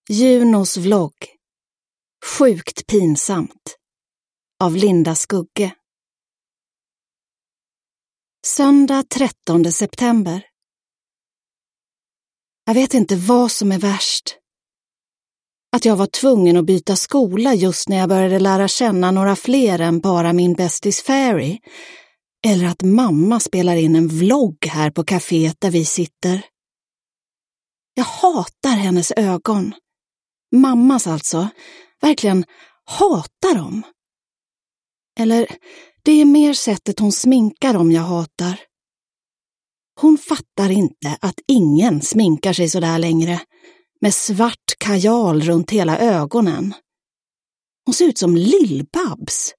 Junos vlogg. Sjukt pinsamt. Av Linda Skugge. Söndag 13 september. Jag vet inte vad som är värst. Att jag var tvungen att byta skola just när jag började lära känna några fler än bara min bästis Fairy. Eller att mamma spelar in en vlogg här på kaféet där vi sitter. Jag hatar hennes ögon. Mammas alltså. Verkligen hatar dem. Eller det är mer sättet hon sminkar dem jag hatar. Hon fattar inte att ingen sminkar sig så där längre. Med svart kajal runt hela ögonen. Hon ser ut som Lill-Babs.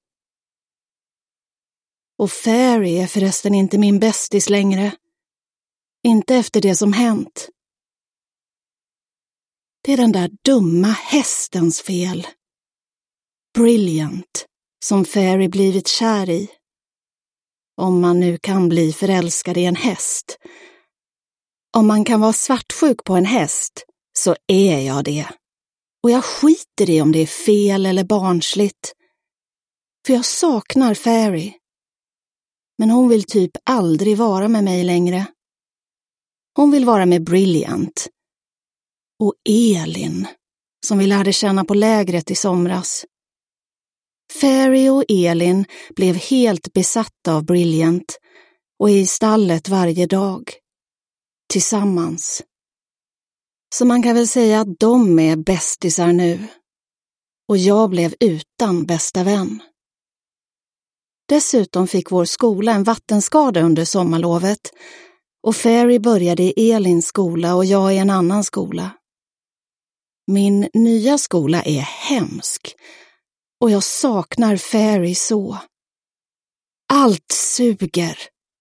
Och Fairy är förresten inte min bästis längre. Inte efter det som hänt. Det är den där dumma hästens fel. Brilliant, som Fairy blivit kär i. Om man nu kan bli förälskad i en häst. Om man kan vara svartsjuk på en häst, så är jag det. Och jag skiter i om det är fel eller barnsligt. För jag saknar Fairy. Men hon vill typ aldrig vara med mig längre. Hon vill vara med Brilliant. Och Elin, som vi lärde känna på lägret i somras. Fairy och Elin blev helt besatta av Brilliant och är i stallet varje dag. Tillsammans. Så man kan väl säga att de är bästisar nu. Och jag blev utan bästa vän. Dessutom fick vår skola en vattenskada under sommarlovet. Och Fairy började i Elins skola och jag i en annan skola. Min nya skola är hemsk. Och jag saknar Fairy så. Allt suger.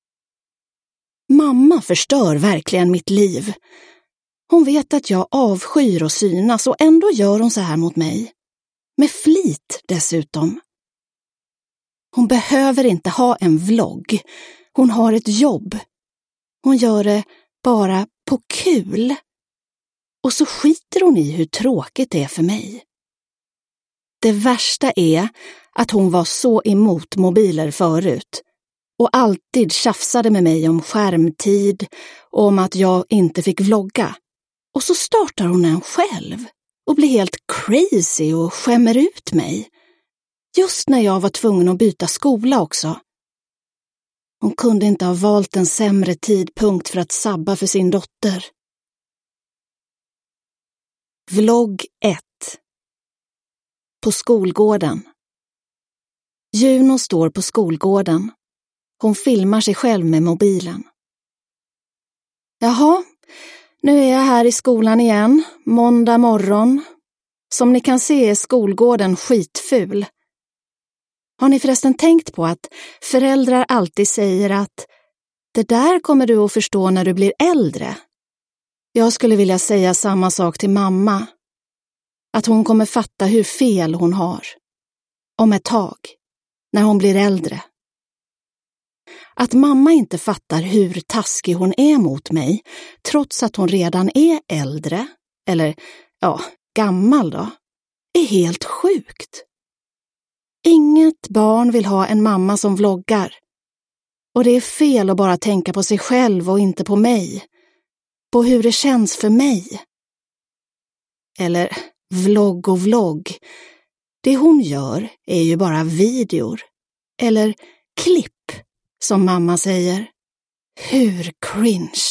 Mamma förstör verkligen mitt liv. Hon vet att jag avskyr och synas och ändå gör hon så här mot mig. Med flit dessutom. Hon behöver inte ha en vlogg. Hon har ett jobb. Hon gör det bara på kul. Och så skiter hon i hur tråkigt det är för mig. Det värsta är att hon var så emot mobiler förut. Och alltid tjafsade med mig om skärmtid och om att jag inte fick vlogga. Och så startar hon en själv och blir helt crazy och skämmer ut mig. Just när jag var tvungen att byta skola också. Hon kunde inte ha valt en sämre tidpunkt för att sabba för sin dotter. Vlogg 1. På skolgården. Juno står på skolgården. Hon filmar sig själv med mobilen. Jaha, nu är jag här i skolan igen, måndag morgon. Som ni kan se är skolgården skitful. Har ni förresten tänkt på att föräldrar alltid säger att det där kommer du att förstå när du blir äldre? Jag skulle vilja säga samma sak till mamma. Att hon kommer fatta hur fel hon har. Om ett tag, när hon blir äldre. Att mamma inte fattar hur taskig hon är mot mig, trots att hon redan är äldre, eller gammal då, är helt sjukt. Inget barn vill ha en mamma som vloggar. Och det är fel att bara tänka på sig själv och inte på mig. På hur det känns för mig. Eller vlogg och vlogg. Det hon gör är ju bara videor. Eller klipp, som mamma säger. Hur cringe.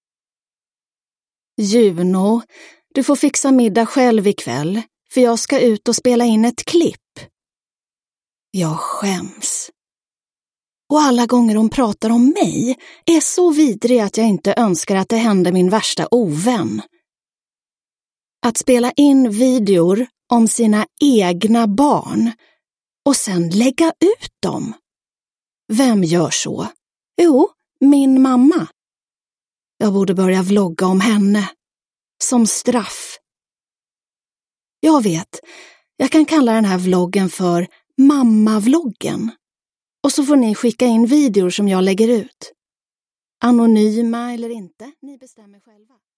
Juno, du får fixa middag själv ikväll. För jag ska ut och spela in ett klipp. Jag skäms. Och alla gånger hon pratar om mig är så vidrig att jag inte önskar att det händer min värsta ovän. Att spela in videor om sina egna barn och sen lägga ut dem. Vem gör så? Jo, min mamma. Jag borde börja vlogga om henne. Som straff. Jag vet, jag kan kalla den här vloggen för Mamma-vloggen. Och så får ni skicka in videor som jag lägger ut. Anonyma eller inte, ni bestämmer själva.